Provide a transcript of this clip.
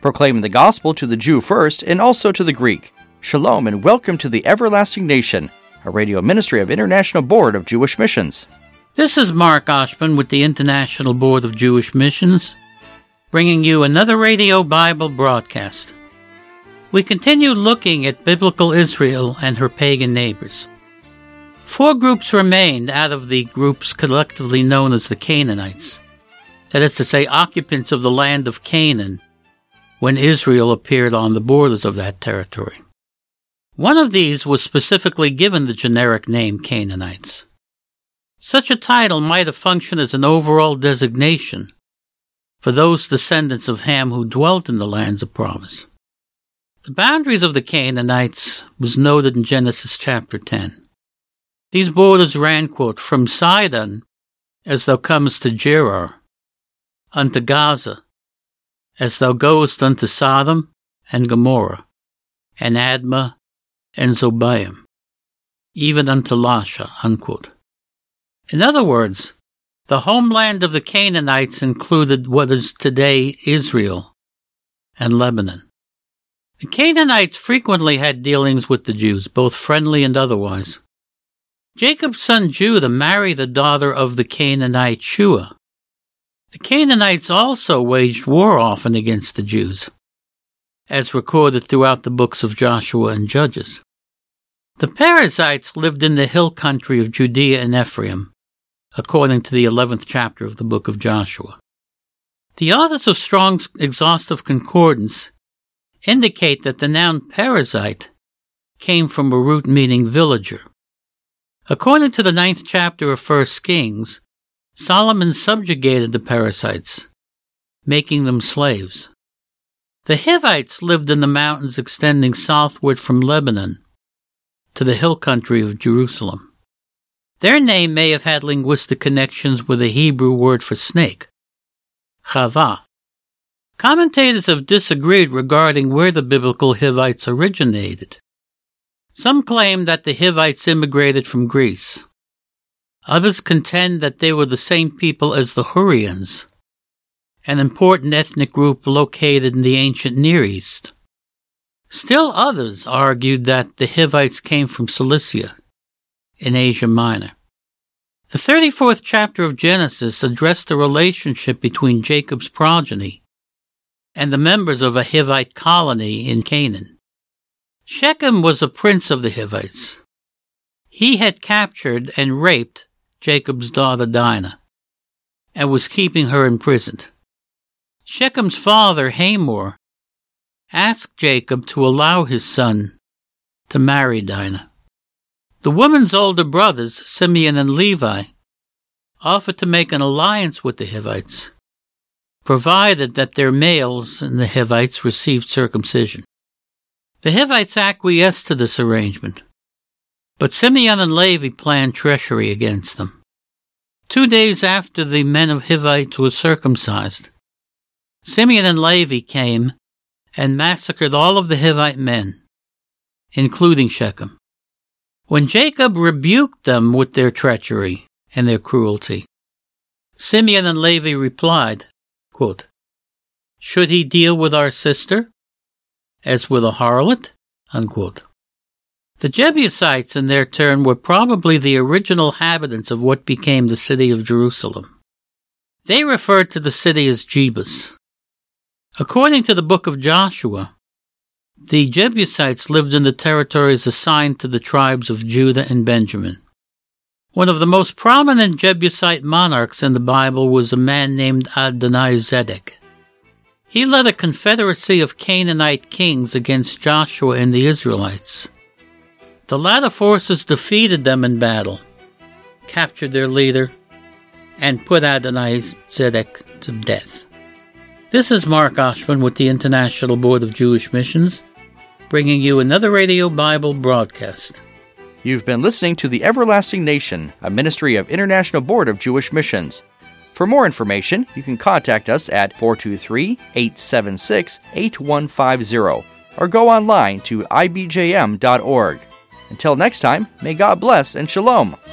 proclaiming the gospel to the Jew first and also to the Greek. Shalom and welcome to the Everlasting Nation, a radio ministry of International Board of Jewish Missions. This is Mark Oshman with the International Board of Jewish Missions, bringing you another radio Bible broadcast. We continue looking at biblical Israel and her pagan neighbors. 4 groups remained out of the groups collectively known as the Canaanites, that is to say, occupants of the land of Canaan, when Israel appeared on the borders of that territory. One of these was specifically given the generic name Canaanites. Such a title might have functioned as an overall designation for those descendants of Ham who dwelt in the lands of promise. The boundaries of the Canaanites was noted in Genesis chapter 10. These borders ran, quote, from Sidon, as thou comest to Gerar, unto Gaza, as thou goest unto Sodom and Gomorrah, and Admah and Zobaim, even unto Lasha, unquote. In other words, the homeland of the Canaanites included what is today Israel and Lebanon. The Canaanites frequently had dealings with the Jews, both friendly and otherwise. Jacob's son Judah married the daughter of the Canaanite Shua. The Canaanites also waged war often against the Jews, as recorded throughout the books of Joshua and Judges. The Perizzites lived in the hill country of Judea and Ephraim, according to the 11th chapter of the book of Joshua. The authors of Strong's Exhaustive Concordance indicate that the noun Perizzite came from a root meaning villager. According to the 9th chapter of 1 Kings, Solomon subjugated the Perizzites, making them slaves. The Hivites lived in the mountains extending southward from Lebanon to the hill country of Jerusalem. Their name may have had linguistic connections with the Hebrew word for snake, Chava. Commentators have disagreed regarding where the biblical Hivites originated. Some claim that the Hivites immigrated from Greece. Others contend that they were the same people as the Hurrians, an important ethnic group located in the ancient Near East. Still others argued that the Hivites came from Cilicia in Asia Minor. The 34th chapter of Genesis addressed the relationship between Jacob's progeny and the members of a Hivite colony in Canaan. Shechem was a prince of the Hivites. He had captured and raped Jacob's daughter Dinah and was keeping her imprisoned. Shechem's father, Hamor, asked Jacob to allow his son to marry Dinah. The woman's older brothers, Simeon and Levi, offered to make an alliance with the Hivites, provided that their males and the Hivites received circumcision. The Hivites acquiesced to this arrangement, but Simeon and Levi planned treachery against them. 2 days after the men of Hivites were circumcised, Simeon and Levi came and massacred all of the Hivite men, including Shechem. When Jacob rebuked them with their treachery and their cruelty, Simeon and Levi replied, quote, "Should he deal with our sister as with a harlot?" Unquote. The Jebusites, in their turn, were probably the original inhabitants of what became the city of Jerusalem. They referred to the city as Jebus. According to the book of Joshua, the Jebusites lived in the territories assigned to the tribes of Judah and Benjamin. One of the most prominent Jebusite monarchs in the Bible was a man named Adoni-Zedek. He led a confederacy of Canaanite kings against Joshua and the Israelites. The latter forces defeated them in battle, captured their leader, and put Adoni-Zedek to death. This is Mark Oshman with the International Board of Jewish Missions, bringing you another Radio Bible broadcast. You've been listening to The Everlasting Nation, a ministry of International Board of Jewish Missions. For more information, you can contact us at 423-876-8150 or go online to ibjm.org. Until next time, may God bless and shalom.